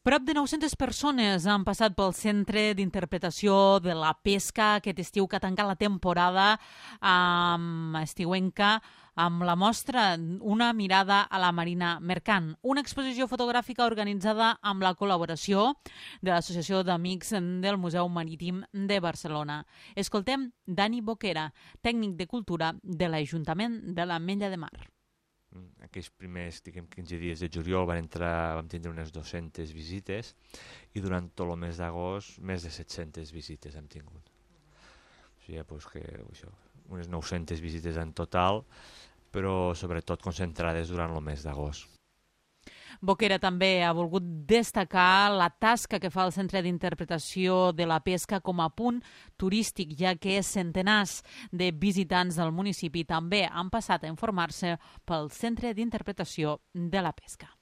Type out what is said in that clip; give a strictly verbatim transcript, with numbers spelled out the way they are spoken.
Prop de nou-centes persones han passat pel Centre d'Interpretació de la Pesca aquest estiu que ha tancat la temporada amb estiuenca amb la mostra Una mirada a la marina mercant, una exposició fotogràfica organitzada amb la col·laboració de l'Associació d'Amics del Museu Marítim de Barcelona. Escoltem Dani Boquera, tècnic de cultura de l'Ajuntament de l'Ametlla de Mar. Aquells primers, diguem, quinze dies de juliol van entrar, vam tindre unes dues-centes visites i durant tot el mes d'agost més de set-centes visites hem tingut. O sigui, doncs que, això, unes nou-centes visites en total, però sobretot concentrades durant el mes d'agost. Boquera també ha volgut destacar la tasca que fa el Centre d'Interpretació de la Pesca com a punt turístic, ja que centenars de visitants del municipi també han passat a informar-se pel Centre d'Interpretació de la Pesca.